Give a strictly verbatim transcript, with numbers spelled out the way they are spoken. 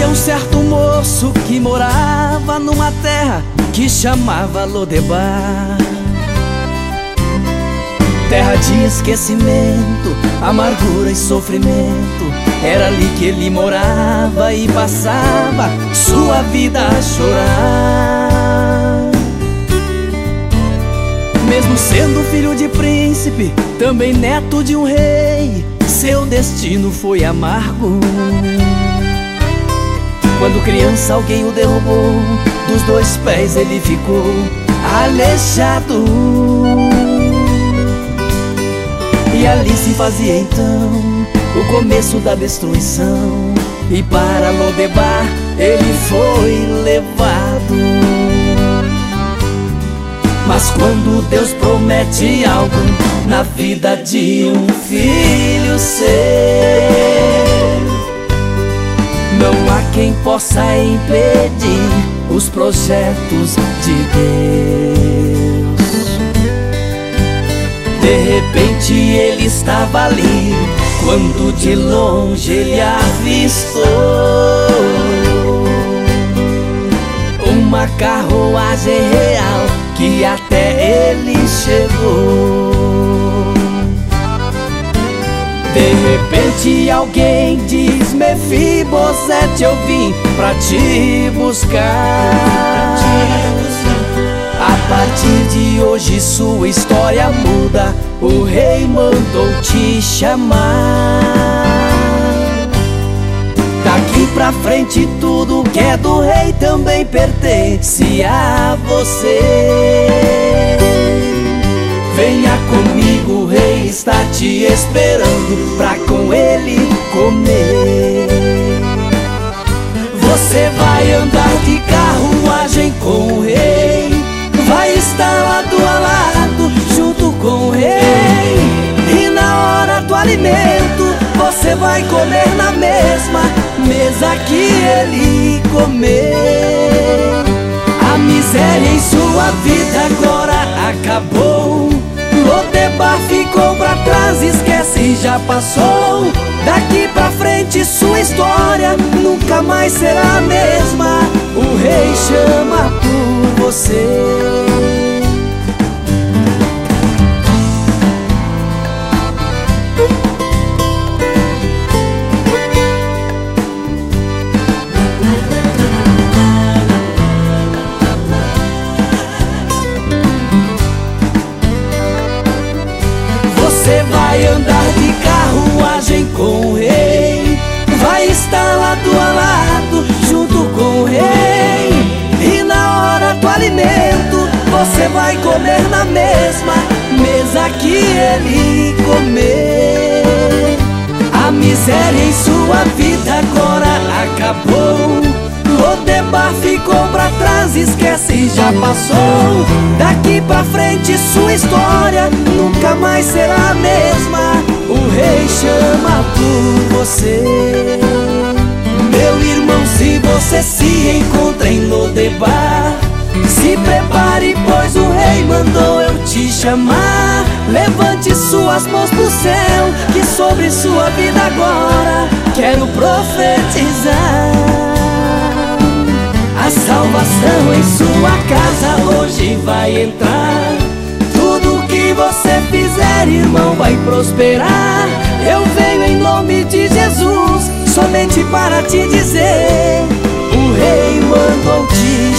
Havia um certo moço que morava numa terra que chamava Lodebar, terra de esquecimento, amargura e sofrimento. Era ali que ele morava e passava sua vida a chorar. Mesmo sendo filho de príncipe, também neto de um rei, seu destino foi amargo. Quando criança alguém o derrubou, dos dois pés ele ficou aleijado. E ali se fazia então o começo da destruição, e para Lodebar ele foi levado. Mas quando Deus promete algo na vida de um filho seu, não há quem possa impedir os projetos de Deus. De repente ele estava ali, quando de longe ele avistou uma carruagem real que até ele chegou. De repente alguém diz: Mefibosete, eu vim pra te buscar. A partir de hoje sua história muda, o rei mandou te chamar. Daqui pra frente tudo que é do rei também pertence a você. Venha comigo, o rei está te esperando pra com ele comer. Você vai andar de carruagem com o rei, vai estar lado a lado junto com o rei. E na hora do alimento você vai comer na mesma mesa que ele comer. A miséria em sua vida agora acabou. Lodebar ficou pra trás, esquece, já passou. Daqui pra frente sua história nunca mais será a mesma. O rei chama por você. Você vai andar de carruagem com o rei, vai estar lado a lado junto com o rei. E na hora do alimento você vai comer na mesma mesa que ele comer. A miséria em sua vida agora acabou. Lodebar ficou pra trás, esquece, já passou. Daqui pra frente sua história nunca mais será a mesma. O rei chama por você. Meu irmão, se você se encontra em Lodebar, se prepare, pois o rei mandou eu te chamar. Levante suas mãos pro céu, que sobre sua vida agora quero profetizar. A salvação em sua casa hoje vai entrar. Tudo que você fizer, irmão, vai prosperar. Eu venho em nome de Jesus, somente para te dizer: o rei mandou te